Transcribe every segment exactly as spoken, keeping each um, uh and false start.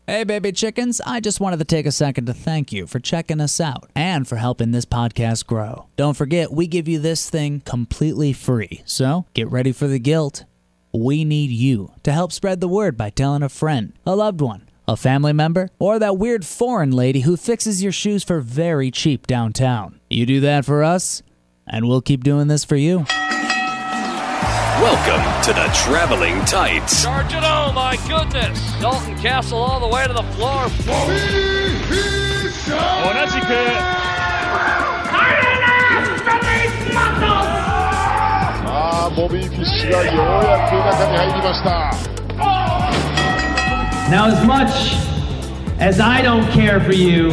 Hey, baby chickens, I just wanted to take a second to thank you for checking us out and for helping this podcast grow. Don't forget, we give you this thing completely free, so get ready for the guilt. We need you to help spread the word by telling a friend, a loved one, a family member, or that weird foreign lady who fixes your shoes for very cheap downtown. You do that for us, and we'll keep doing this for you. Welcome to the Traveling Tights. Charge it on, my goodness. Dalton Castle all the way to the floor. 아, 모비 피쉬가 요약해中に入りました. Now, as much as I don't care for you,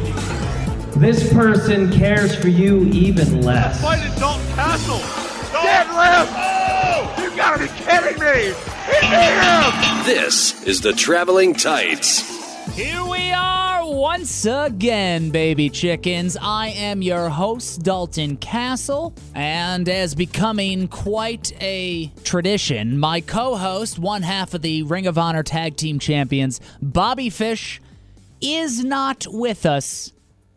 this person cares for you even less. Fighting Dalton Castle. Deadlift! Oh! You gotta be kidding me! Hit him! This is the Traveling Tights. Here we are once again, baby chickens. I am your host, Dalton Castle, and as becoming quite a tradition, my co-host, one half of the Ring of Honor Tag Team Champions, Bobby Fish, is not with us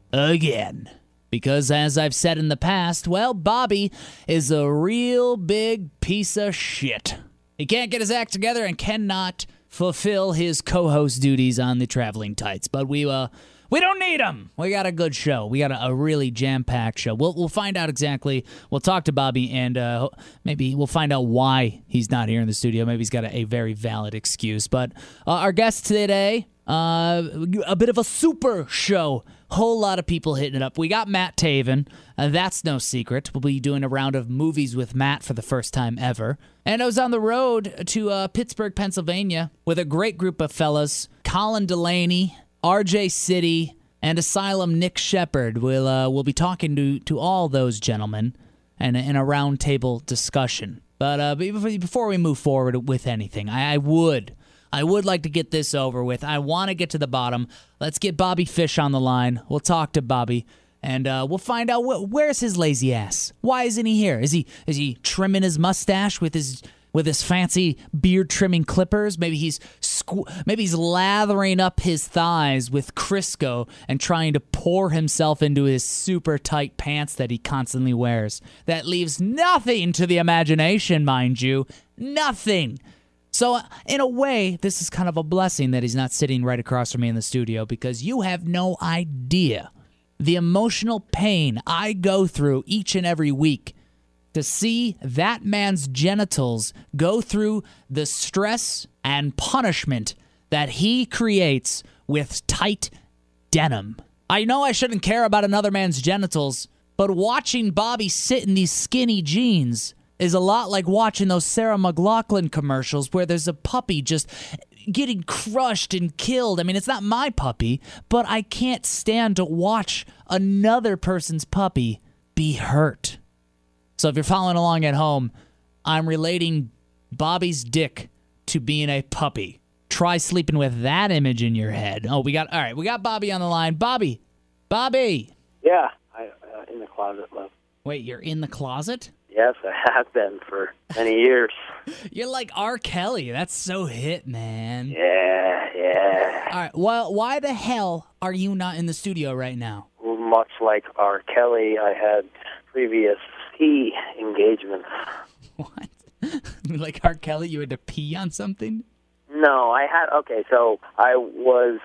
again. Because as I've said in the past, well, Bobby is a real big piece of shit. He can't get his act together and cannot fulfill his co-host duties on the Traveling Tights. But we uh we don't need him. We got a good show. We got a, a really jam-packed show. We'll we'll find out exactly. We'll talk to Bobby and uh, maybe we'll find out why he's not here in the studio. Maybe he's got a, a very valid excuse. But uh, our guest today, uh, a bit of a super show. Whole lot of people hitting it up. We got Matt Taven. Uh, that's no secret. We'll be doing a round of movies with Matt for the first time ever. And I was on the road to uh, Pittsburgh, Pennsylvania with a great group of fellas. Colin Delaney, R J City, and Asylum Nick Shepard. We'll, uh, we'll be talking to, to all those gentlemen and in a round table discussion. But uh, before we move forward with anything, I, I would... I would like to get this over with. I want to get to the bottom. Let's get Bobby Fish on the line. We'll talk to Bobby, and uh, we'll find out wh- where's his lazy ass. Why isn't he here? Is he is he trimming his mustache with his with his fancy beard trimming clippers? Maybe he's squ- maybe he's lathering up his thighs with Crisco and trying to pour himself into his super tight pants that he constantly wears. That leaves nothing to the imagination, mind you. Nothing. So, in a way, this is kind of a blessing that he's not sitting right across from me in the studio because you have no idea the emotional pain I go through each and every week to see that man's genitals go through the stress and punishment that he creates with tight denim. I know I shouldn't care about another man's genitals, but watching Bobby sit in these skinny jeans is a lot like watching those Sarah McLachlan commercials where there's a puppy just getting crushed and killed. I mean, it's not my puppy, but I can't stand to watch another person's puppy be hurt. So if you're following along at home, I'm relating Bobby's dick to being a puppy. Try sleeping with that image in your head. Oh, we got, all right, we got Bobby on the line. Bobby, Bobby. Yeah, I, uh, in the closet, love. Wait, you're in the closet? Yes, I have been for many years. You're like R. Kelly. That's so hit, man. Yeah, yeah. All right, well, why the hell are you not in the studio right now? Much like R. Kelly, I had previous pee engagements. What? Like R. Kelly, you had to pee on something? No, I had, okay, so I was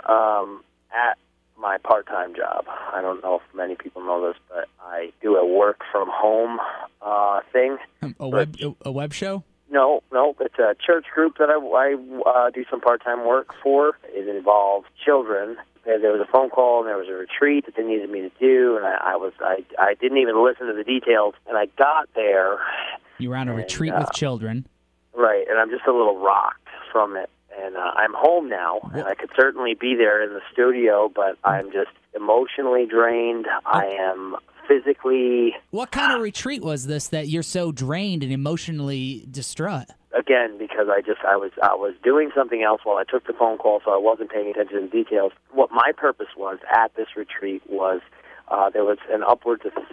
um, at my part-time job. I don't know if many people know this, but I do a work-from-home uh, thing. A web a, a web show? No, no. It's a church group that I, I uh, do some part-time work for. It involves children. There was a phone call and there was a retreat that they needed me to do, and I, I was I, I didn't even listen to the details. And I got there. You were on a and, retreat uh, with children. Right, and I'm just a little rocked from it. And uh, I'm home now, and I could certainly be there in the studio, but I'm just emotionally drained. I am physically... What kind of retreat was this that you're so drained and emotionally distraught? Again, because I just I was I was doing something else while I took the phone call, so I wasn't paying attention to the details. What my purpose was at this retreat was uh, there was an upwards of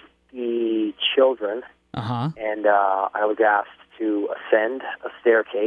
fifty children, uh-huh. and uh, I was asked to ascend a staircase, and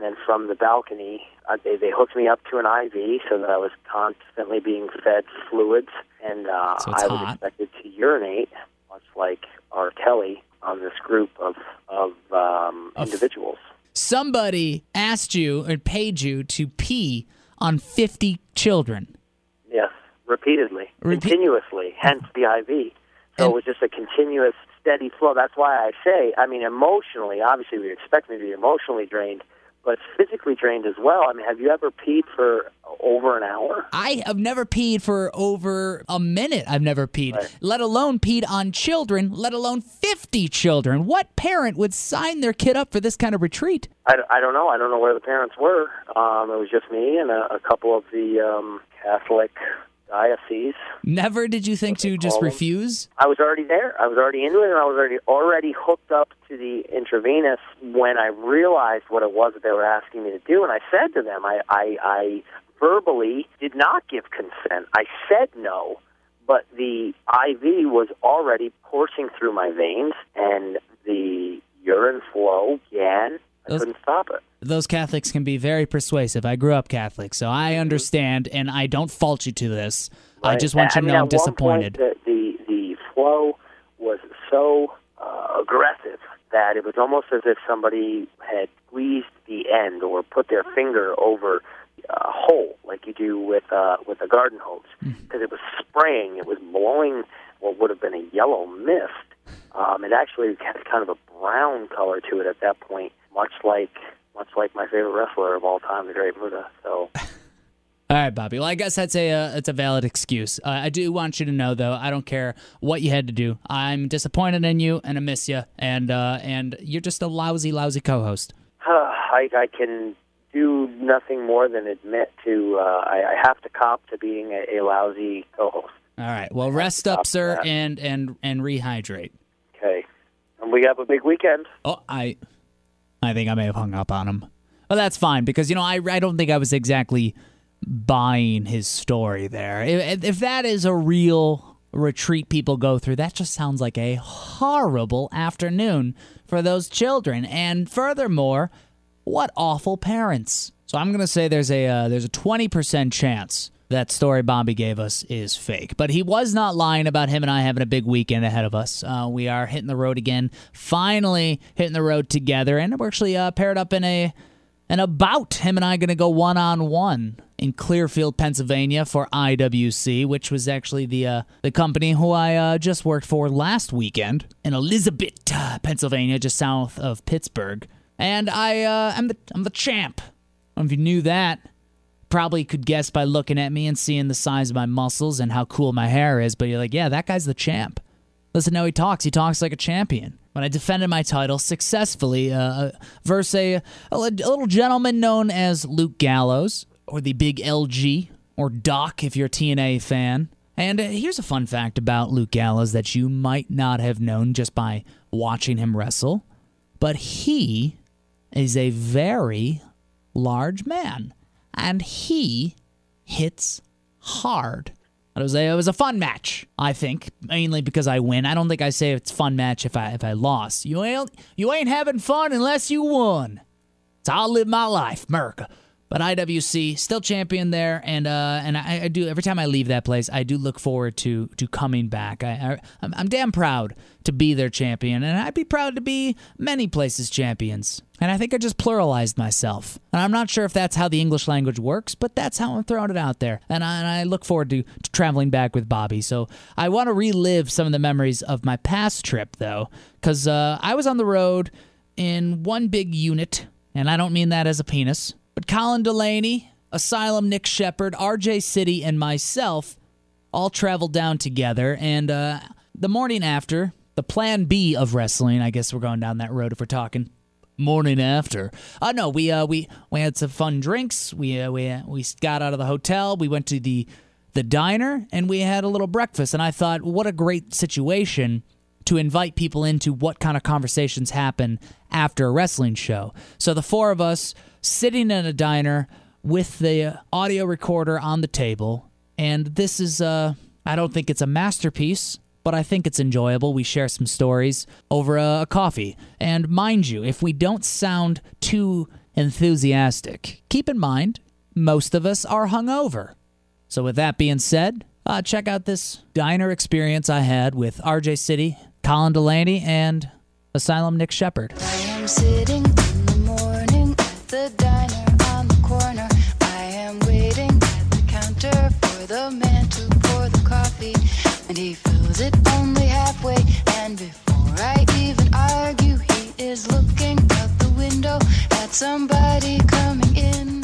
and then from the balcony, uh, they, they hooked me up to an I V so that I was constantly being fed fluids, and uh, So it's I was hot. expected to urinate, much like R. Kelly, on this group of, of um, Of- individuals. Somebody asked you or paid you to pee on fifty children. Yes, repeatedly, Repeat- continuously, hence the I V. So And- it was just a continuous, steady flow. That's why I say, I mean, emotionally, obviously we expect me to be emotionally drained, but physically drained as well. I mean, have you ever peed for over an hour? I have never peed for over a minute. I've never peed, Right. let alone peed on children, let alone fifty children. What parent would sign their kid up for this kind of retreat? I, I don't know. I don't know where the parents were. Um, it was just me and a, a couple of the um, Catholic dioceses. Never did you think What they to just call them. refuse? I was already there. I was already into it, and I was already already hooked up to the intravenous when I realized what it was that they were asking me to do. And I said to them, I, I, I verbally did not give consent. I said no, but the I V was already coursing through my veins, and the urine flow began. I Those- couldn't stop it. Those Catholics can be very persuasive. I grew up Catholic, so I understand, and I don't fault you to this. I Right. just want you I to mean, know I'm at one disappointed. point, the, the, the flow was so uh, aggressive that it was almost as if somebody had squeezed the end or put their finger over a hole like you do with uh, with a garden hose, because it was spraying. It was blowing what would have been a yellow mist. Um, it actually had kind of a brown color to it at that point, much like much like my favorite wrestler of all time, the Great Muta. So. All right, Bobby. Well, I guess that's a uh, it's a valid excuse. Uh, I do want you to know, though, I don't care what you had to do. I'm disappointed in you, and I miss you, and uh, and you're just a lousy, lousy co-host. I, I can do nothing more than admit to uh, I, I have to cop to being a, a lousy co-host. All right. Well, rest up, sir, that. and and and rehydrate. Okay, and we have a big weekend. Oh, I I think I may have hung up on him. But that's fine, because, you know, I, I don't think I was exactly buying his story there. If, if that is a real retreat people go through, that just sounds like a horrible afternoon for those children. And furthermore, what awful parents. So I'm going to say there's a uh, there's a twenty percent chance that story Bobby gave us is fake. But he was not lying about him and I having a big weekend ahead of us. Uh, we are hitting the road again, finally hitting the road together, and we're actually uh, paired up in a an about. Him and I going to go one-on-one in Clearfield, Pennsylvania for I W C, which was actually the uh, the company who I uh, just worked for last weekend in Elizabeth, uh, Pennsylvania, just south of Pittsburgh. And I, uh, I'm the I'm the champ. I don't know if you knew that. Probably could guess by looking at me and seeing the size of my muscles and how cool my hair is, but you're like, yeah, that guy's the champ. Listen to how he talks. He talks like a champion. When I defended my title successfully uh, versus a, a, a little gentleman known as Luke Gallows, or the Big L G, or Doc if you're a T N A fan. And uh, here's a fun fact about Luke Gallows that you might not have known just by watching him wrestle, but he is a very large man. And he hits hard. It was, a, it was a fun match, I think, mainly because I win. I don't think I say it's a fun match if I if I lost. You ain't, you ain't having fun unless you won. It's how I live my life, America. But I W C, still champion there, and uh, and I, I do every time I leave that place, I do look forward to to coming back. I, I I'm, I'm damn proud to be their champion, and I'd be proud to be many places champions. And I think I just pluralized myself, and I'm not sure if that's how the English language works, but that's how I'm throwing it out there. And I, and I look forward to, to traveling back with Bobby. So I want to relive some of the memories of my past trip, though, because uh, I was on the road in one big unit, and I don't mean that as a penis. But Colin Delaney, Asylum Nick Shepard, R J City, and myself all traveled down together. And uh, the morning after, the plan B of wrestling, I guess we're going down that road if we're talking morning after. Uh, no, we uh, we we had some fun drinks. We uh, we uh, we got out of the hotel. We went to the the diner and we had a little breakfast. And I thought, what a great situation to invite people into what kind of conversations happen after a wrestling show. So the four of us sitting in a diner with the audio recorder on the table, and this is, uh, I don't think it's a masterpiece, but I think it's enjoyable. We share some stories over a, a coffee. And mind you, if we don't sound too enthusiastic. Keep in mind, most of us are hungover. So with that being said, uh, check out this diner experience I had with R J City, Colin Delaney, and Asylum Nick Shepard. I am sitting in the morning at the diner on the corner. I am waiting at the counter for the man to pour the coffee, and he fills it only halfway. And before I even argue, he is looking out the window at somebody coming in.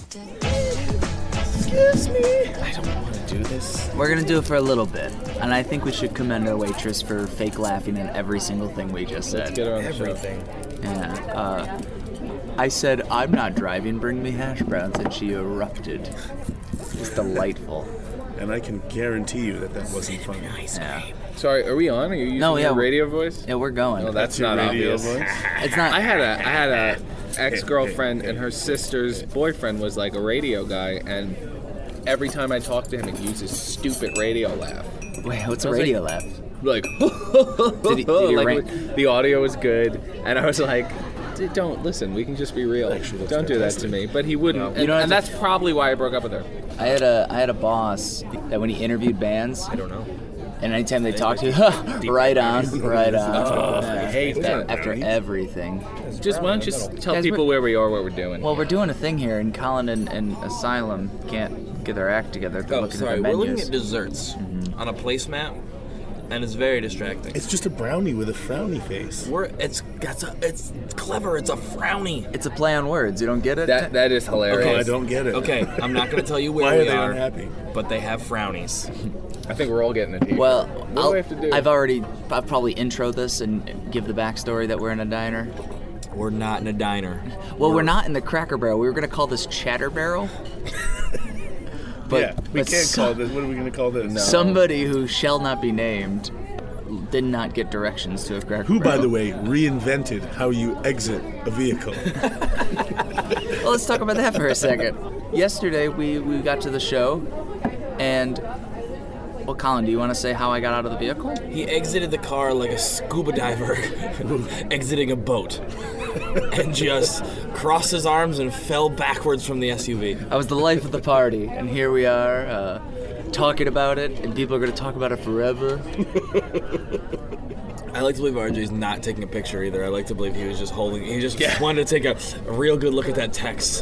Excuse me. I don't want to do this. We're gonna do it for a little bit, and I think we should commend our waitress for fake laughing at every single thing we just said. Let's get her on the Everything. show. Yeah. Uh, I said, I'm not driving, bring me hash browns, and she erupted. It's delightful. And I can guarantee you that that wasn't funny. Yeah. Sorry, are we on? Are you using No, yeah, your radio voice? Yeah, we're going. No, that's, That's your not radio obvious. voice? It's not. I had a I had a ex-girlfriend and her sister's boyfriend was like a radio guy, and every time I talked to him, he'd use his stupid radio laugh. Wait, what's I a was radio like, laugh? Like, Did he- did he like rank- the audio was good, and I was like, "Dude, don't listen. We can just be real. Actually, that's don't do that to fantastic. me." But he wouldn't, You and, don't have and to- that's probably why I broke up with her. I had a I had a boss that when he interviewed bands, I don't know. and anytime they talked to you, right on, right on. Oh, Yeah. I hate that. After everything. Just why don't you just tell Guys, people we're- where we are, what we're doing? Well, we're doing a thing here, and Colin and, and Asylum can't get their act together. They're Oh, looking sorry. at their We're menus. looking at desserts on a placemat, and it's very distracting. It's just a brownie with a frowny face. We're it's it's a, it's clever. It's a frowny. It's a play on words. You don't get it? that that is hilarious. Okay, I don't get it. Okay, I'm not going to tell you where Why are we they are, unhappy? but they have frownies. I think we're all getting it here. Well, what do I'll, we have to do? I've already, I've probably intro this and give the backstory that we're in a diner. We're not in a diner. Well, we're not in the Cracker Barrel. We were going to call this Chatter Barrel. But, yeah, we but can't so- call this. What are we going to call this? Somebody who shall not be named did not get directions to a Cracker Who, by Barrel. the way, reinvented how you exit a vehicle. Well, let's talk about that for a second. Yesterday, we, we got to the show, and... Well, Colin, do you want to say how I got out of the vehicle? He exited the car like a scuba diver exiting a boat, and just crossed his arms and fell backwards from the S U V. I was the life of the party, and here we are, uh, talking about it, and people are going to talk about it forever. I like to believe R J's not taking a picture either. I like to believe he was just holding. He just yeah. wanted to take a, a real good look at that text.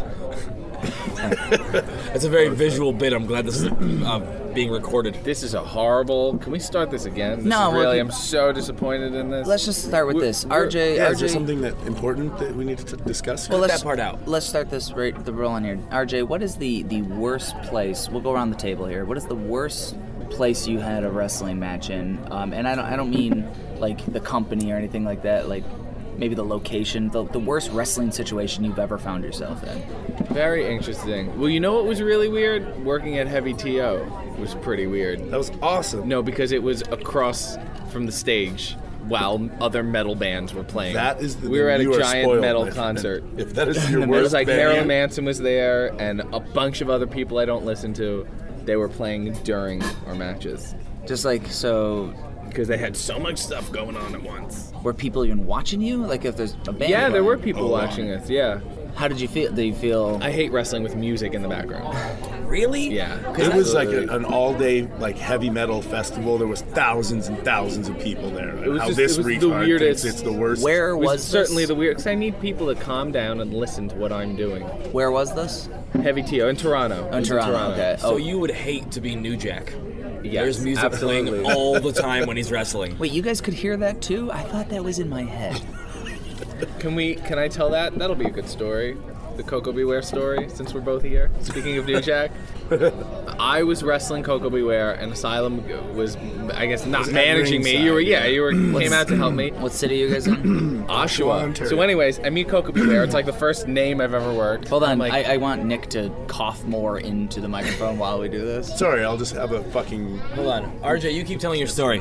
It's a very visual bit. I'm glad this is uh, being recorded. This is a horrible. Can we start this again? This No, is well, really. the- I'm so disappointed in this. Let's just start with We're- this. we're- R J, Yeah, R is there J. something that important that we need to discuss? Well, Cut let's, that part out. Let's start this right the roll on here. R J, what is the, the worst place? We'll go around the table here. What is the worst place you had a wrestling match in? Um, and I don't I don't mean like the company or anything like that. Like maybe the location. The, the worst wrestling situation you've ever found yourself in. Very interesting. Well, you know what was really weird? Working at Heavy T O was pretty weird. That was awesome. No, because it was across from the stage while other metal bands were playing. That is the we were at you a are giant spoiled, metal my friend. concert. If that is your It worst was like band, Marilyn Manson was there and a bunch of other people I don't listen to. They were playing during our matches. Just like, so... Because they had so much stuff going on at once. Were people even watching you? Like if there's a band Yeah, there were playing? people Oh, wow. watching us, yeah. How did you feel? Do you feel... I hate wrestling with music in the background. Really? Yeah. It was like Absolutely. a, an all-day like heavy metal festival. There was thousands and thousands of people there. And It was how just- this it was the retard weirdest- thinks it's the worst. Where It was, was certainly this? the weird, because I need people to calm down and listen to what I'm doing. Where was this? Heavy T O in Toronto. It In was Toronto, okay. So Oh. you would hate to be New Jack. Yes, There's music absolutely. playing all the time when he's wrestling. Wait, you guys could hear that too? I thought that was in my head. Can we? Can I tell that? That'll be a good story. The Coco Beware story, since we're both here. Speaking of New Jack, I was wrestling Coco Beware, and Asylum was, I guess, not Was at managing me. You were, yeah, ringside, you were came out to help me. What city are you guys in? Oshawa. Ontario. So, anyways, I meet Coco Beware. It's like the first name I've ever worked. Hold on, I'm like, I, I want Nick to cough more into the microphone while we do this. Sorry, I'll just have a fucking. Hold on. R J, you keep telling your story.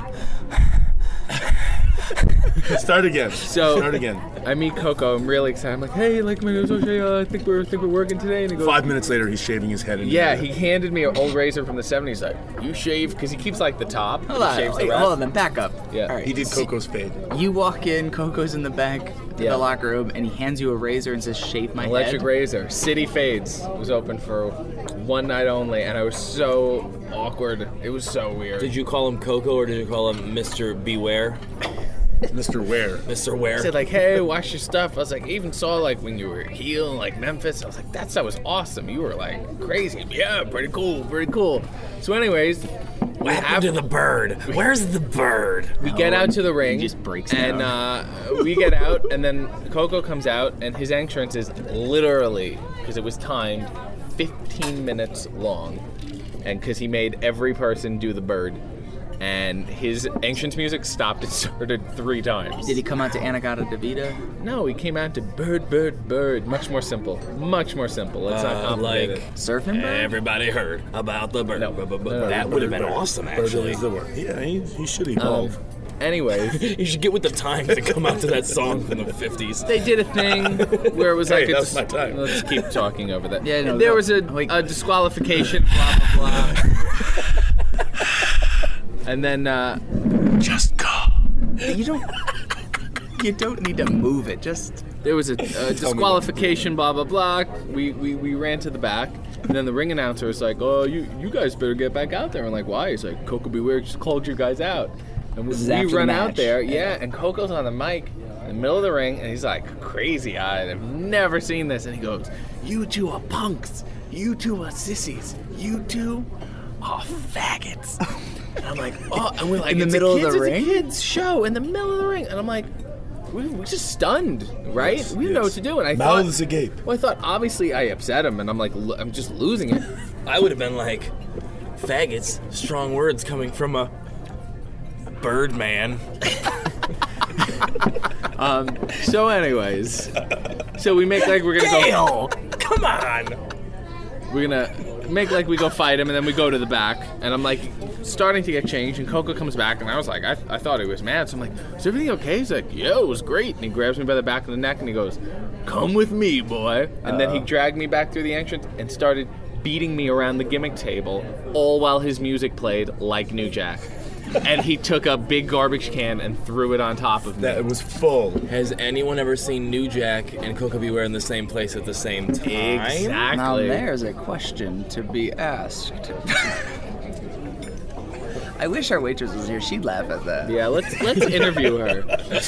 Start again. So Start again. I meet Coco. I'm really excited. I'm like, hey, like my name's O'Shea. Uh, I think we're I think we're working today. And he goes, Five minutes later, he's shaving his head. And yeah, he handed me an old razor from the seventies. Like, you shave because he keeps like the top. Hold he on, shaves wait, the rest. hold on, then back up. Yeah. All right. He did so Coco's fade. You walk in, Coco's in the back. to Yeah. the locker room, and he hands you a razor and says, "Shave my Electric head." Razor. City Fades was open for one night only, and I was so awkward. It was so weird. Did you call him Coco or did you call him Mister Beware? Mister Ware. Mister Ware. I said like, hey, watch your stuff. I was like, I even saw like when you were heel in like Memphis. I was like, that stuff was awesome. You were like crazy. Yeah, pretty cool, pretty cool. So anyways, what happened to the bird? Where's the bird? We get out to the ring. He just breaks it and down. uh, we get out, and then Coco comes out, and his entrance is literally, because it was timed, fifteen minutes long, and because he made every person do the bird. And his entrance music stopped and started three times. Did he come out to Anagata Davida? No, he came out to bird, bird, bird. Much more simple. Much more simple. It's not Uh, complicated. like Surfing bird? Everybody heard about the bird. No, Bu- bu- bu- no, no, that no, would have bird, been bird. awesome, Bird actually. is the word. Yeah, he, he should Um, evolve. anyways, You should get with the times and come out to that song from the fifties. they did a thing where it was like Hey, a that's dis- my time. Let's keep talking over that. Yeah, no, there go. was a, Wait. a disqualification, blah blah blah. And then uh, Just go. You don't. You don't need to move it. Just. there was a, a disqualification, blah blah blah. We, we we ran to the back, and then the ring announcer was like, "Oh, you you guys better get back out there." And like, why? He's like, "Coco Beware just called you guys out." And we, This is we after the run match. out there, yeah, and Coco's on the mic in the middle of the ring, and he's like crazy-eyed. I've never seen this, and he goes, "You two are punks. You two are sissies. You two are faggots." And I'm like, oh, and we're like, In the it's middle a of kids, the it's ring? a kids show in the middle of the ring, and I'm like, we, we're just stunned, right? Yes, we didn't know what yes. to do, and I Mouths thought, agape. well, I thought obviously I upset him, and I'm like, lo- I'm just losing it. I would have been like, faggots, strong words coming from a bird man. Um, so, anyways, so we make like we're gonna go. Dale, come on. We're gonna make like we go fight him, and then we go to the back, and I'm like starting to get changed, and Coco comes back, and I was like, I, I thought he was mad, so I'm like, is everything okay? He's like, yeah, it was great, and he grabs me by the back of the neck, and he goes, come with me, boy, and then he dragged me back through the entrance and started beating me around the gimmick table, all while his music played like New Jack. And he took a big garbage can and threw it on top of me. That was full. Has anyone ever seen New Jack and Coco Beware in the same place at the same time? Exactly. Now there's a question to be asked. I wish our waitress was here. She'd laugh at that. Yeah, let's let's interview her.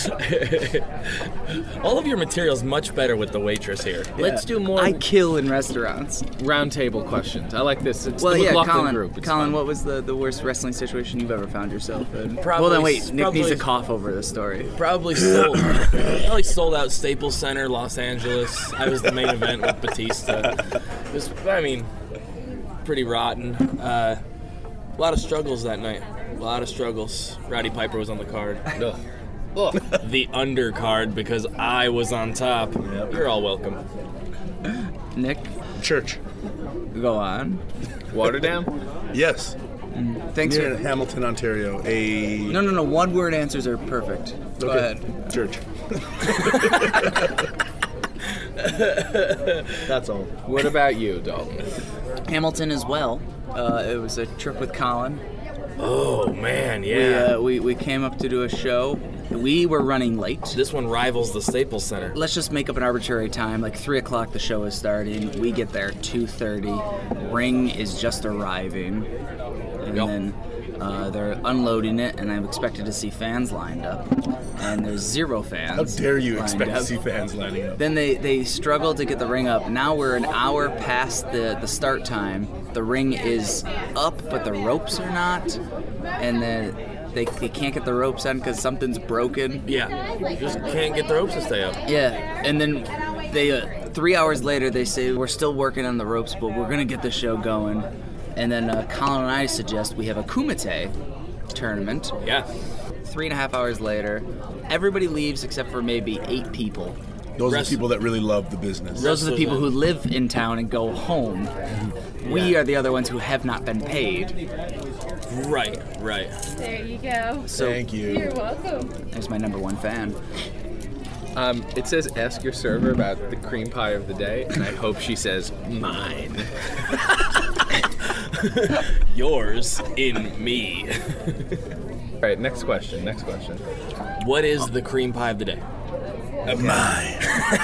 All of your material's much better with the waitress here. Let's do more I kill in restaurants. round table questions. I like this. It's Well, the yeah, McLaughlin Colin. group. It's Colin, fun. what was the, the worst wrestling situation you've ever found yourself in? Probably- well, then wait. Nick probably- needs to cough over the story. Probably sold, probably sold out Staples Center, Los Angeles. I was the main event with Batista. It was, I mean, pretty rotten. Uh, a lot of struggles that night. A lot of struggles. Roddy Piper was on the card. Ugh. The undercard because I was on top. You're all welcome. Nick, Church. go on. Waterdown? Yes. Thanks Near for. Hamilton, Ontario. A No, no, no. One word answers are perfect. Go Okay. ahead. Church. That's all. What about you, Dalton? Hamilton as well. Uh, it was a trip with Colin. Oh man, We, yeah. uh, we we came up to do a show. We were running late. This one rivals the Staples Center. Let's just make up an arbitrary time. Like three o'clock, the show is starting. We get there two thirty. Ring is just arriving, and Yep. then uh, they're unloading it. And I'm expected to see fans lined up, and there's zero fans. How dare you lined expect up. to see fans lining up? Then they, they struggle to get the ring up. Now we're an hour past the, the start time. The ring is up, but the ropes are not. And then they, they can't get the ropes on because something's broken. Yeah, you just can't get the ropes to stay up. Yeah, and then they uh, three hours later they say we're still working on the ropes, but we're gonna get the show going. And then uh, Colin and I suggest we have a Kumite tournament. Yeah. Three and a half hours later, everybody leaves except for maybe eight people. Those are Rest- the people that really love the business. Those are the people who live in town and go home. We are the other ones who have not been paid. Right, right. There you go. So Thank you. You're welcome. there's my number one fan. Um, it says ask your server about the cream pie of the day, and I hope she says mine. Yours in me. All right, next question. Next question. What is the cream pie of the day? My.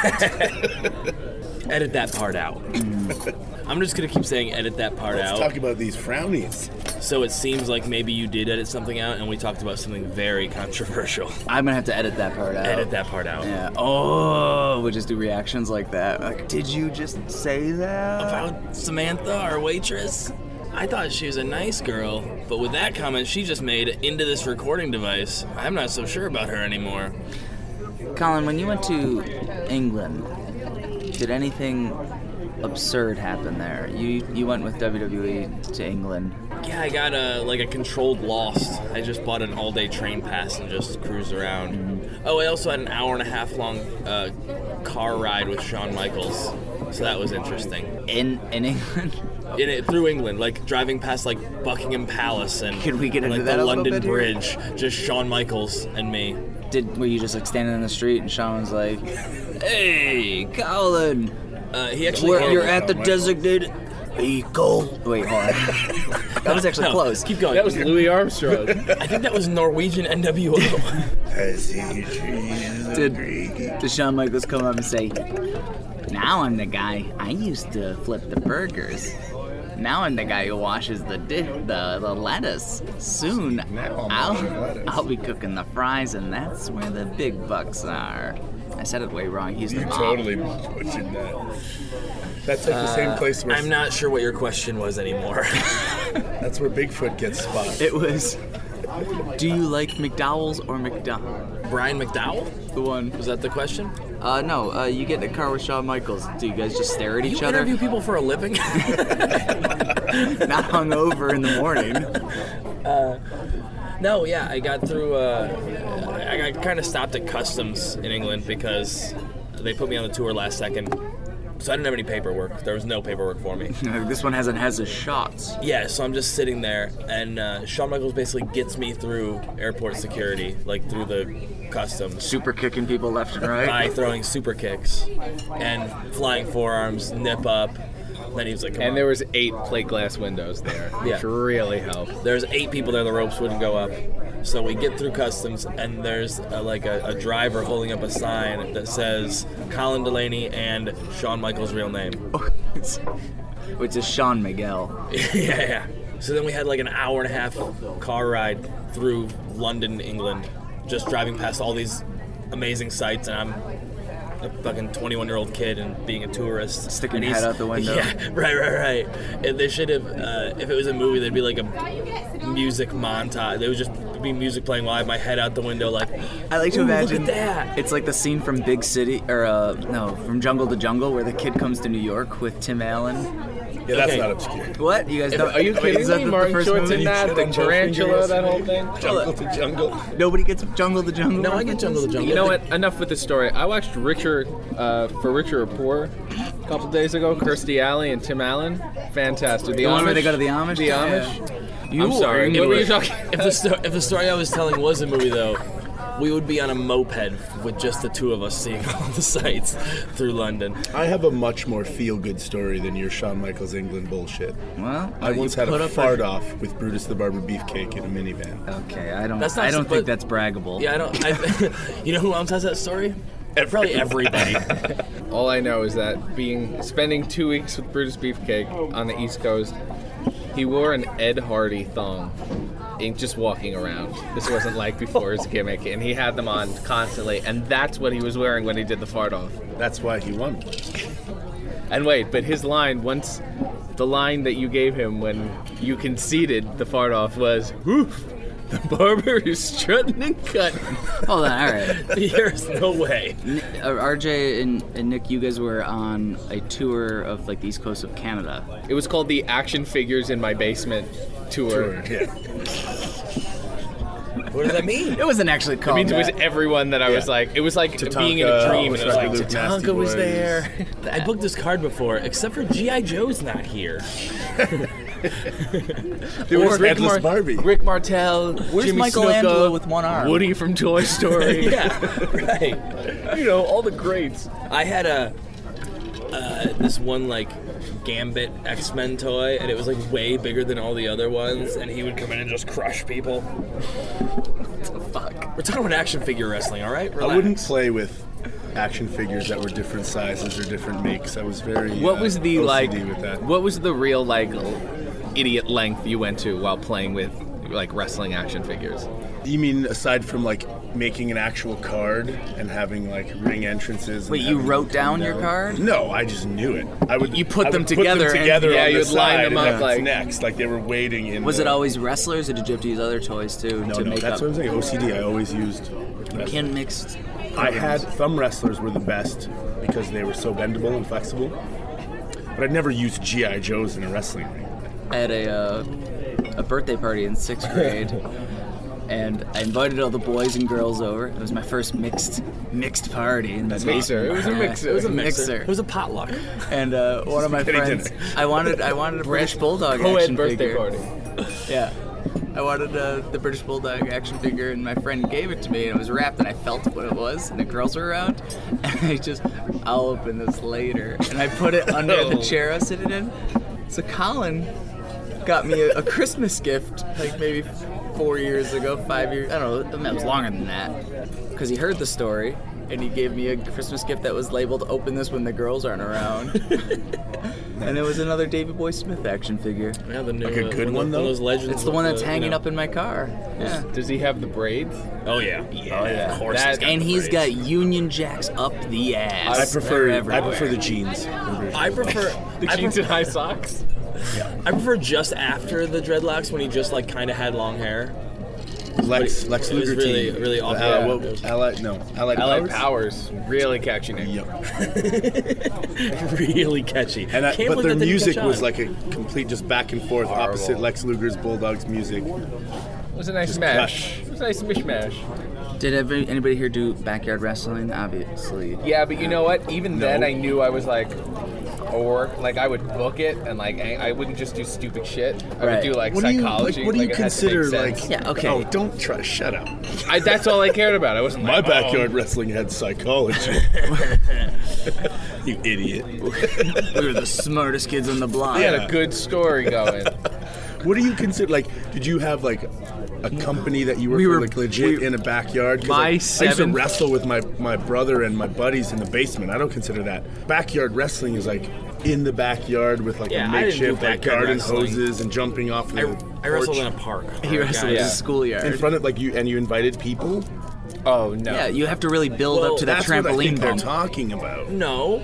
Edit that part out. I'm just gonna keep saying edit that part Let's out. talk about these frownies. So it seems like maybe you did edit something out, and we talked about something very controversial. I'm gonna have to edit that part out. Edit that part out. Yeah. Oh, we just do reactions like that. Like, did you just say that? About Samantha, our waitress? I thought she was a nice girl, but with that comment she just made into this recording device, I'm not so sure about her anymore. Colin, when you went to England, did anything absurd happen there? You you went with W W E to England. Yeah, I got a like a controlled lost. I just bought an all-day train pass and just cruised around. Mm-hmm. Oh, I also had an hour and a half long uh, car ride with Shawn Michaels, so that was interesting. In in England. In it, through England, like driving past like Buckingham Palace and Could we get into like that the a little London bit here? Bridge, just Shawn Michaels and me. Did were you just like standing in the street and Shawn was like, "Hey, Colin, uh, he actually Where, you're oh, at the my designated eco." Wait, hold on. That was actually no, close. Keep going. That was Louis Armstrong. I think that was Norwegian N W O. I see you trees of Did, Greek. did Shawn Michaels come up and say, "Now I'm the guy. I used to flip the burgers. Now I'm the guy who washes the di- the, the lettuce. Soon Now I'm I'll washing lettuce." I'll be cooking the fries, and that's where the big bucks are." I said it way wrong. He's You the totally butchered that. That's like the same place where I'm not sure what your question was anymore. that's where Bigfoot gets spotted. It was, do you like McDowell's or McDonald's? Brian McDowell? The one. Was that the question? Uh, no, uh, you get in a car with Shawn Michaels. Do you guys just stare at each You other? interview people for a living? Not hungover in the morning. Uh, no, yeah, I got through, uh, I got kind of stopped at customs in England because they put me on the tour last second. So I didn't have any paperwork. There was no paperwork for me. This one hasn't has his shots. Yeah, so I'm just sitting there, and uh, Shawn Michaels basically gets me through airport security, like through the customs. Super kicking people left and right. By throwing super kicks and flying forearms, nip up. Then he was like, come And on. there was eight plate glass windows there, Yeah. which really helped. There's eight people there, the ropes wouldn't go up. So we get through customs, and there's a, like a, a driver holding up a sign that says Colin Delaney and Shawn Michaels' real name. Which is Sean Miguel. yeah, yeah. So then we had like an hour and a half car ride through London, England, just driving past all these amazing sights, and I'm a fucking twenty-one-year-old kid and being a tourist. Sticking and your head out the window. Yeah, right, right, right. And they should have, uh, if it was a movie, there'd be like a music montage. There would just be music playing while I have my head out the window like, I like to "Ooh, imagine look at that." It's like the scene from Big City, or uh, no, from Jungle to Jungle, where the kid comes to New York with Tim Allen. Yeah, that's Okay. not obscure. What? You guys If- don't? are you wait, kidding is that me? the, Martin the first Short's movie? in that, the tarantula, that whole thing? Jungle to jungle. Nobody gets Jungle to Jungle. No, I get Jungle to Jungle. You know what? Enough with the story. I watched Richer, uh, for Richer or Poor a couple days ago. Kirstie Alley and Tim Allen. Fantastic. The one where they go to the Amish? The Yeah. Amish. You I'm sorry. are What were you into it. talking? If the, sto- if the story I was telling was a movie, though, we would be on a moped with just the two of us seeing all the sights through London. I have a much more feel-good story than your Shawn Michaels England bullshit. Well, I you once had put a up fart off with Brutus the Barber Beefcake in a minivan. Okay, I don't. That's not I don't but- think that's braggable. Yeah, I don't. I, you know who else has that story? Probably everybody. All I know is that being spending two weeks with Brutus Beefcake on the East Coast, he wore an Ed Hardy thong. In just walking around. This wasn't like before his gimmick, and he had them on constantly, and that's what he was wearing when he did the fart off. That's why he won. And wait, but his line, once the line that you gave him when you conceded the fart off was, "Woof, the barber is strutting and cutting." Hold on, all right. There's no way. Uh, R J and, and Nick, you guys were on a tour of like the East Coast of Canada. It was called the Action Figures in My Basement tour. Tour, yeah. What does that mean? It wasn't actually It called means it was that. everyone that I was Yeah. like, it was like Tatanka, being in a dream. Always And it was Rocky like, Luke, Nasty Tatanka was Boys. there. I booked this card before, except for G I. Joe's not here. there was Or Rick, Headless Barbie. Rick Martel, Where's Jimmy Michelangelo Snuka, with one arm? Woody from Toy Story. Yeah, right. You know, all the greats. I had a uh, this one like Gambit X-Men toy, and it was like way bigger than all the other ones, and he would come in and just crush people. Fuck. We're talking about action figure wrestling, all right? Relax. I wouldn't play with action figures that were different sizes or different makes. I was very What uh, was the O C D like? with that. What was the real like idiot length you went to while playing with like wrestling action figures? You mean aside from like making an actual card and having like ring entrances? And Wait, you having wrote them down come your card? No, I just knew it. I would. You put I them would together Put and- them together. yeah, on you'd the line side them and up that's like- next, like they were waiting in. Was the, it always wrestlers, or did you have to use other toys too No, to no, make that's up? what I'm saying. O C D. I always used. You can't mix. I had thumb wrestlers were the best because they were so bendable and flexible. But I'd never used G I Joes in a wrestling ring. I had a uh, a birthday party in sixth grade, and I invited all the boys and girls over. It was my first mixed mixed party. In the Mixer. It was a Yeah, mixer. It was a mixer. It was a potluck. And uh, one of my Spaghetti friends, dinner. I wanted I wanted a British Bulldog Co-ed action birthday figure. party. Yeah. I wanted uh, the British Bulldog action figure, and my friend gave it to me, and it was wrapped, and I felt what it was, and the girls were around, and I just, I'll open this later, and I put it under the chair I was sitting in. So Colin got me a, a Christmas gift, like maybe four years ago, five years, I don't know, it was longer than that, because he heard the story, and he gave me a Christmas gift that was labeled, "Open this when the girls aren't around." And it was another David Boy Smith action figure. Yeah, the new, Like a uh, good one, one, of though? those legends. It's the one with that's the, hanging you know- up in my car. Yeah. Does he have the braids? Oh yeah, yeah, Oh, yeah. of course. That- he's got And the he's braids. got Union Jacks up the ass. I prefer. They're I everywhere. prefer the jeans. I prefer The I jeans prefer, and high socks? I prefer just after the dreadlocks when he just like kind of had long hair. Lex Lex it was Luger really- team. really off- Uh, yeah, what- it was- Allied no Allied I like Powers? Powers. Really catchy name. Yep. Really catchy. And I, Can't but believe their that didn't music catch was on. like a complete just back and forth Horrible. opposite Lex Luger's Bulldogs music. It was a nice Just mash. crush. It was a nice mishmash. Did ever, anybody here do backyard wrestling? Obviously. Yeah, but you know what? Even No. then, I knew I was like, or like I would book it, and like I, I wouldn't just do stupid shit. I Right. would do like What do you psychology. like? What do you like, it had to make consider sense. like? Yeah, okay. Oh, don't try. Shut up. I, that's all I cared about. I wasn't My like, backyard oh. wrestling had psychology. You idiot. We were the smartest kids on the block. I had a good story going. What do you consider? Like, did you have like a company that you were, We were- like legit we- in a backyard? 'Cause, My like, I used to seventh- wrestle with my my brother and my buddies in the basement. I don't consider that backyard wrestling. Is like in the backyard with like Yeah, a I didn't do makeshift like backyard garden wrestling. hoses and jumping off the I, I wrestled porch in a park. He wrestled in Yeah. the schoolyard. in front of like you, and you invited people. Oh no. Yeah, you have to really build Well, up to that That's what I trampoline think they're bump. talking about. No,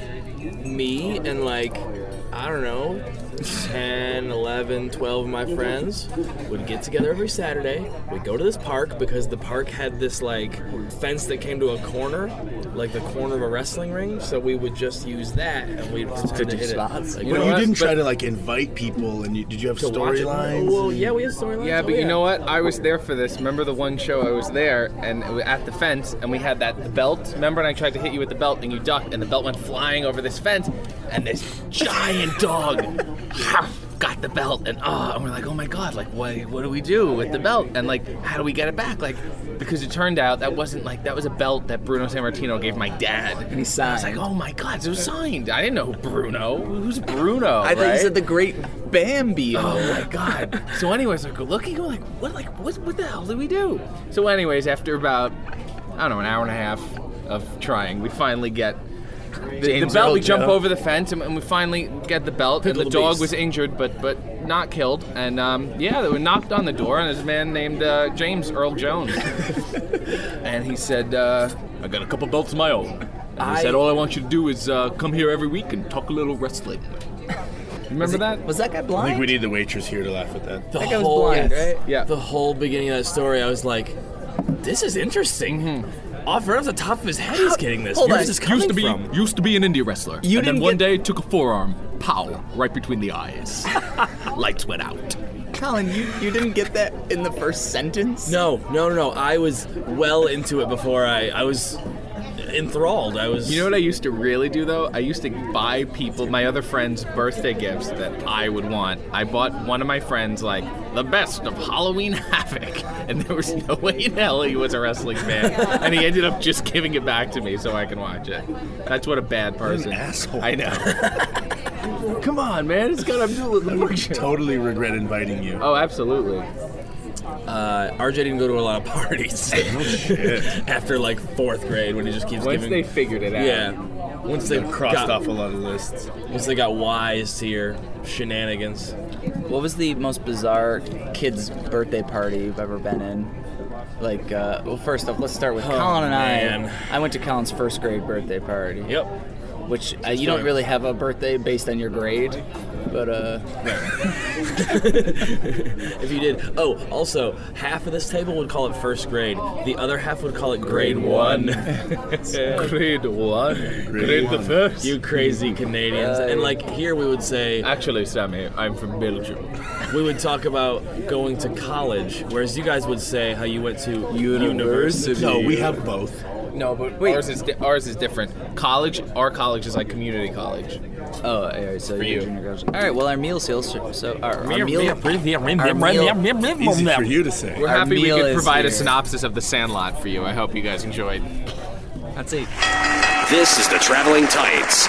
me and like, I don't know, ten, eleven, twelve of my friends would get together every Saturday. We'd go to this park because the park had this like fence that came to a corner, like the corner of a wrestling ring. So we would just use that and we'd pretend to hit spots. it. Like, You But know you what? didn't try But- to like invite people, and you, did you have to watch it. storylines? Well, yeah, we had storylines. Yeah, Oh, but you know what? I was there for this. Remember the one show I was there, and it was at the fence, and we had that the belt. Remember, and I tried to hit you with the belt, and you ducked, and the belt went flying over this fence, and this giant dog got the belt, and oh, and we're like, oh my god, like what? What do we do with the belt? And like, how do we get it back? Like, because it turned out that wasn't like that was a belt that Bruno Sammartino gave my dad, And he I was signed. like, oh my god, it was signed. I didn't know who Bruno. Who's Bruno? I thought you right? said the great Bambi. Oh my god. So anyways, I go looking, go like, what like what what the hell did we do? So anyways, after about I don't know, an hour and a half of trying, we finally get the, the James belt. Earl We jump Joe. over the fence and, and we finally get the belt. And the Pickle the dog beast. was injured, but but not killed. And um, yeah, they were knocked on the door, and there's a man named uh, James Earl Jones, and he said, uh, "I got a couple belts of my own." And I- he said, "All I want you to do is uh, come here every week and talk a little wrestling." Remember that? Was that guy I blind? think we need the waitress here to laugh at that. The That guy was whole, blind, right? Yeah. The whole beginning of that story, I was like, this is interesting. Off right off the top of his head, he's getting this. Hold Where's on. this coming Used to be from? used to be an indie wrestler. You and then didn't one get- day took a forearm, pow, right between the eyes. Lights went out. Colin, you, you didn't get that in the first sentence? No, no, no, no. I was well into it before I. I was enthralled. I was. You know what I used to really do though? I used to buy people, my other friends, birthday gifts that I would want. I bought one of my friends like the best of Halloween Havoc, and there was no way in hell he was a wrestling fan, and he ended up just giving it back to me so I can watch it. That's what a bad person. asshole. I know. Come on, man! It's got Abdullah the I would picture. totally regret inviting you. Oh, absolutely. Uh, R J didn't go to a lot of parties after like fourth grade when he just keeps Once giving. they figured it out. Yeah. Once they crossed got, off a lot of lists. Once they got wise to your shenanigans. What was the most bizarre kid's birthday party you've ever been in? Like, uh, well, first off, let's start with Oh, Colin and man. I. I went to Colin's first grade birthday party. Yep. Which uh, you don't really have a birthday based on your grade, but uh. If you did. Oh, also, half of this table would call it first grade. The other half would call it grade one. Grade one. Grade the first. You crazy Canadians. Uh, and like here we would say. Actually, Sammy, I'm from Belgium. We would talk about going to college, whereas you guys would say how you went to university. No, we have both. No, but ours is di- ours is different. College, our college is like community college. Oh, all right, so For you're you. junior college. All right, well, our meal sales. So our, our Meal- meal. meal- our meal- Easy for you to say. We're Our happy we meal could is provide a here. synopsis of The Sandlot for you. I hope you guys enjoyed. That's it. This is the Traveling Tights.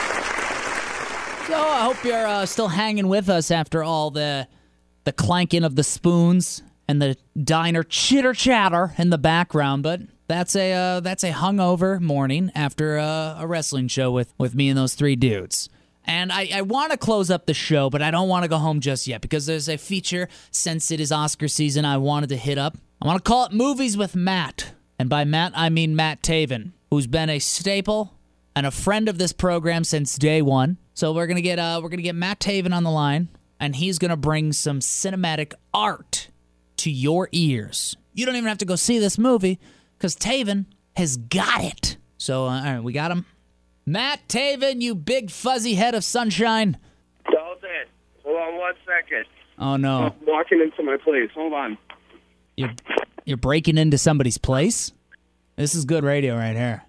So I hope you're uh, still hanging with us after all the the clanking of the spoons and the diner chitter chatter in the background. But that's a uh, that's a hungover morning after uh, a wrestling show with, with me and those three dudes. And I, I want to close up the show, but I don't want to go home just yet because there's a feature, since it is Oscar season, I wanted to hit up. I want to call it Movies with Matt. And by Matt, I mean Matt Taven, who's been a staple and a friend of this program since day one. So we're gonna get uh, we're gonna get Matt Taven on the line, and he's gonna bring some cinematic art to your ears. You don't even have to go see this movie, because Taven has got it. So, uh, all right, we got him. Matt Taven, you big fuzzy head of sunshine. Dalton, hold on one second. Oh, no. I'm walking into my place. Hold on. You're, you're breaking into somebody's place? This is good radio right here.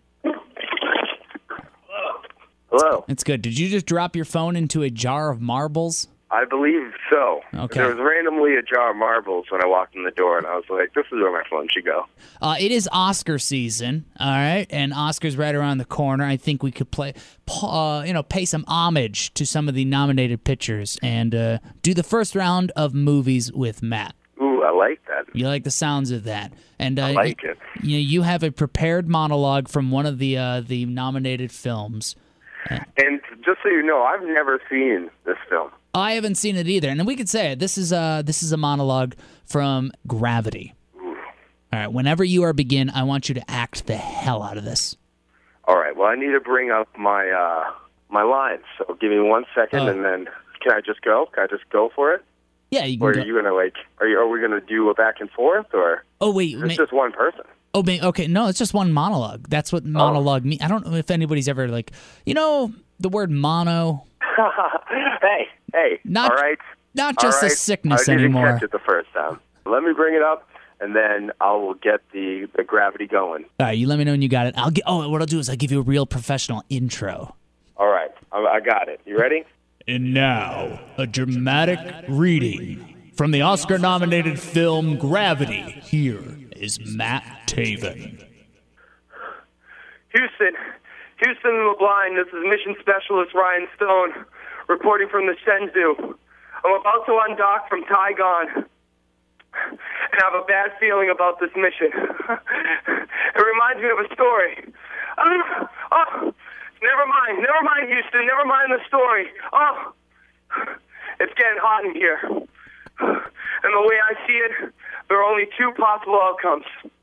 Hello. It's good. Did you just drop your phone into a jar of marbles? I believe so. Okay. There was randomly a jar of marbles when I walked in the door, and I was like, this is where my phone should go. Uh, it is Oscar season, all right, and Oscar's right around the corner. I think we could play, uh, you know, pay some homage to some of the nominated pictures and uh, do the first round of movies with Matt. Ooh, I like that. You like the sounds of that, and uh, I like it. You know, you have a prepared monologue from one of the uh, the nominated films. And just so you know, I've never seen this film. I haven't seen it either, and we could say it. This is a this is a monologue from Gravity. All right, whenever you are begin, I want you to act the hell out of this. All right. Well, I need to bring up my uh, my lines. So give me one second, Oh. and then can I just go? Can I just go for it? Yeah, you can Or go. are you gonna like? Are you? Are we gonna do a back and forth, or Oh wait, is ma- this just one person? oh ma- okay, no, it's just one monologue. That's what monologue means. I don't know if anybody's ever like, you know, the word mono. hey, hey. Not- all right. not All just a right. sickness I didn't anymore. catch it the first time. Let me bring it up, and then I will get the the gravity going. All right, you let me know when you got it. I'll get. Oh, what I'll do is I'll give you a real professional intro. All right. I, I got it. You ready? And now, a dramatic reading from the Oscar-nominated film Gravity. Here is Matt Taven. Houston, Houston and LeBline, this is Mission Specialist Ryan Stone reporting from the Shenzhou. I'm about to undock from Taigon, and I have a bad feeling about this mission. It reminds me of a story. Uh, oh, never mind, never mind, Houston, never mind the story. Oh, it's getting hot in here. And the way I see it, there are only two possible outcomes.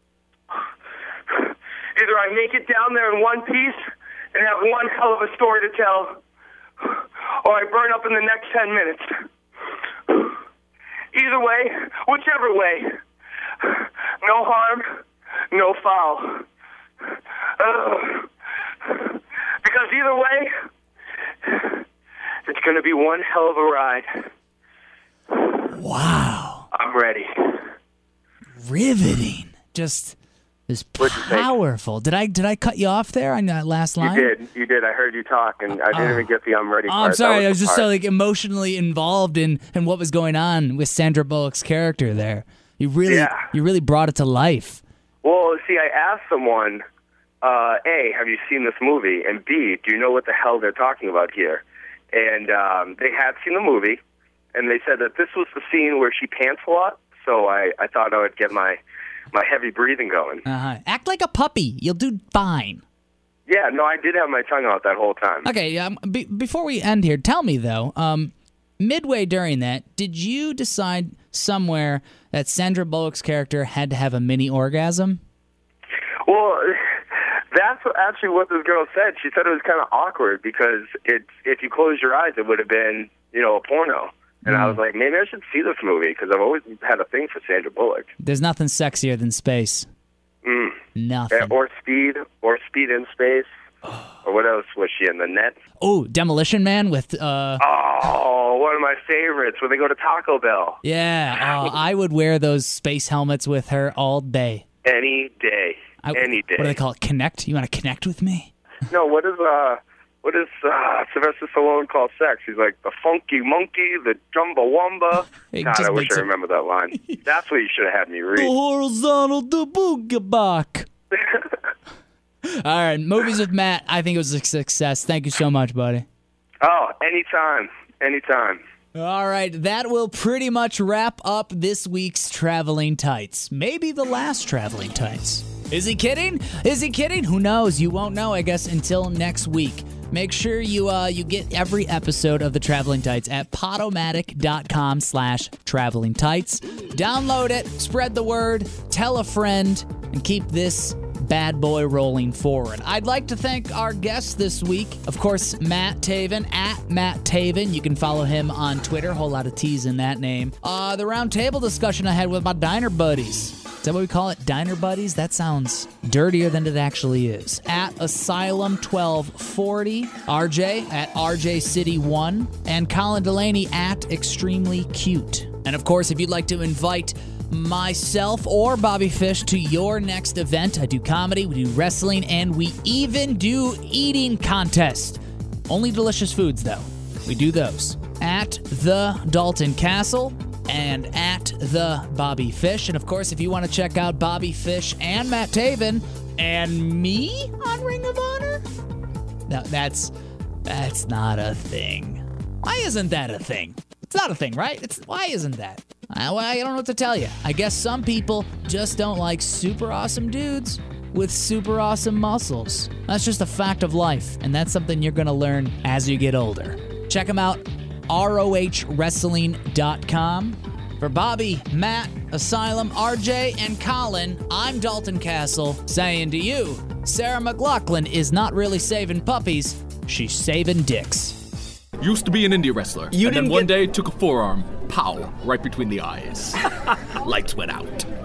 Either I make it down there in one piece and have one hell of a story to tell, or I burn up in the next ten minutes. Either way, whichever way, no harm, no foul. Ugh. Because either way, it's going to be one hell of a ride. Wow. I'm ready. Riveting. Just is What'd you think? powerful. Did I did I cut you off there on that last line? You did. You did. I heard you talk, and I didn't Oh. even get the I'm ready Oh, part. I'm sorry. That I was the just so part. like emotionally involved in, in what was going on with Sandra Bullock's character there. You really Yeah. you really brought it to life. Well, see, I asked someone, uh, A, have you seen this movie? And B, do you know what the hell they're talking about here? And um, they had seen the movie, and they said that this was the scene where she pants a lot. so I, I thought I would get my, my heavy breathing going. Uh-huh. Act like a puppy. You'll do fine. Yeah, no, I did have my tongue out that whole time. Okay, um, be- before we end here, tell me, though, um, midway during that, did you decide somewhere that Sandra Bullock's character had to have a mini orgasm? Well, that's what, actually what this girl said. She said it was kind of awkward because it, if you close your eyes, it would have been, you know, a porno. And mm. I was like, maybe I should see this movie because I've always had a thing for Sandra Bullock. There's nothing sexier than space. Mm. Nothing. Yeah, or Speed, or Speed in Space. Or what else was she in? The Net? Oh, Demolition Man with... Uh... Oh, one of my favorites, when they go to Taco Bell. Yeah, oh, I would wear those space helmets with her all day. Any day. I, Any day. What do they call it? Connect? You want to connect with me? No, what is... uh? What is uh, Sylvester Stallone called sex? He's like, the funky monkey, the Chumbawamba. God, I wish I remember that line. That's what you should have had me read. The horizontal, the boogabach. All right, Movies with Matt. I think it was a success. Thank you so much, buddy. Oh, anytime. Anytime. All right, that will pretty much wrap up this week's Traveling Tights. Maybe the last Traveling Tights. Is he kidding? Is he kidding? Who knows? You won't know, I guess, until next week. Make sure you uh, you get every episode of the Traveling Tights at podomatic.com slash traveling tights. Download it, spread the word, tell a friend, and keep this bad boy rolling forward. I'd like to thank our guest this week, of course, Matt Taven, at Matt Taven. You can follow him on Twitter. Whole lot of T's in that name. Uh, the round table discussion I had with my diner buddies. Is that what we call it? Diner buddies? That sounds dirtier than it actually is. At Asylum twelve forty, R J at R J City one, and Colin Delaney at Extremely Cute. And of course, if you'd like to invite myself or Bobby Fish to your next event, I do comedy, we do wrestling, and we even do eating contests. Only delicious foods, though. We do those. At the Dalton Castle and at the Bobby Fish. And of course, if you want to check out Bobby Fish and Matt Taven and me on Ring of Honor, no, that's that's not a thing. Why isn't that a thing? It's not a thing, right? It's why isn't that? I, I don't know what to tell you. I guess some people just don't like super awesome dudes with super awesome muscles. That's just a fact of life, and that's something you're going to learn as you get older. Check them out, R O H wrestling dot com. For Bobby, Matt, Asylum, R J, and Colin, I'm Dalton Castle, saying to you, Sarah McLachlan is not really saving puppies, she's saving dicks. Used to be an indie wrestler, You and didn't then one get- day took a forearm, pow, right between the eyes. Lights went out.